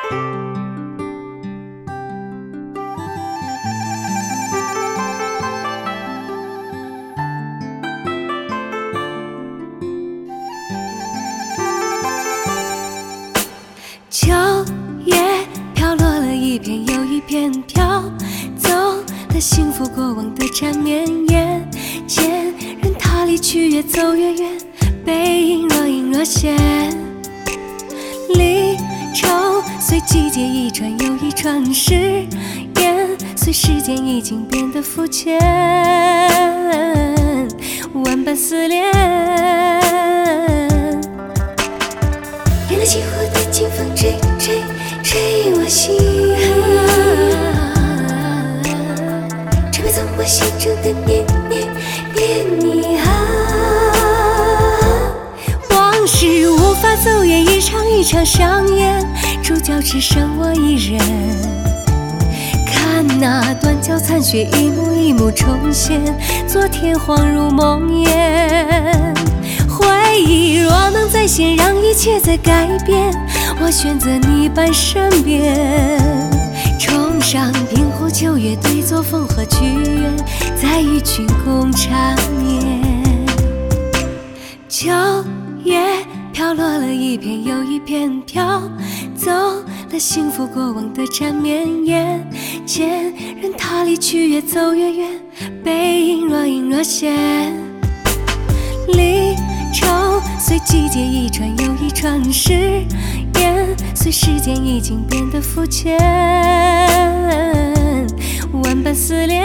秋叶飘落了一片又一片，飘走了幸福过往的缠绵。眼见人他离去，越走越远，背影若隐若现。离愁随季节一转又一转，誓言随时间已经变得肤浅，万般思念。点了起火的清风吹我心，吹不走我心中的念你啊。往事无法走远，一场一场上演，主角只剩我一人。看那断桥残雪一幕一幕重现，昨天恍如梦魇。回忆若能再现，让一切再改变，我选择你伴身边。冲上冰湖秋月，对坐风和剧院，再与君共缠绵。秋叶飘落了一片又一片，飘走了幸福过往的缠绵。眼见人他离去，越走越远，背影若隐若现。离愁随季节一转又一转，誓言随时间已经变得肤浅，万般思念。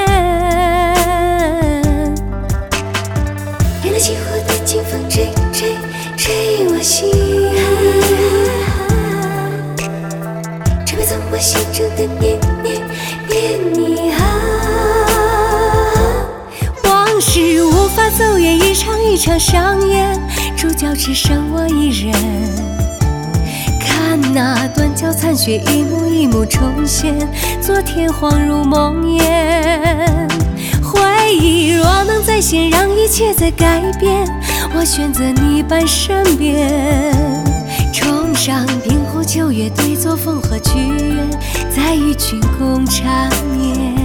点了起火的清风吹我心，吹不走我心中的念你啊。往事无法走远，一场一场上演，主角只剩我一人。看那断桥残雪一幕一幕重现，昨天恍如梦魇。回忆若能再现，让一切再改变，我选择你伴身边。冲上冰湖秋月，对坐风和剧院，再与君共缠绵。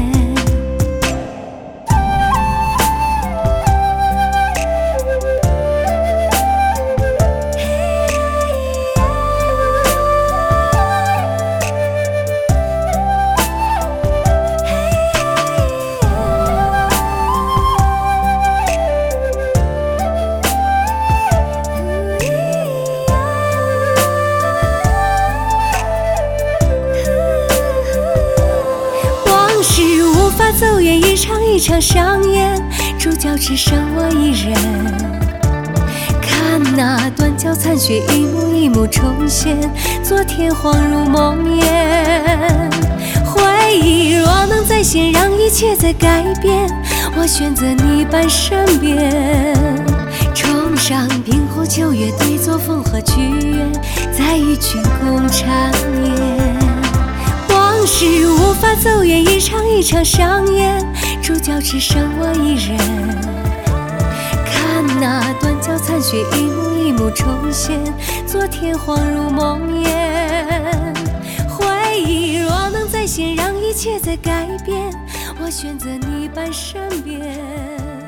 走远，一场一场上演，主角只剩我一人。看那断桥残雪一幕一幕重现，昨天恍如梦魇。回忆若能再现，让一切再改变，我选择你伴身边。冲上冰湖秋月，对坐风和剧院，再与君共缠绵。往事无法走远，一场一场上演，主角只剩我一人。看那断桥残雪一幕一幕重现，昨天恍如梦魇。回忆若能再现，让一切再改变，我选择你伴身边。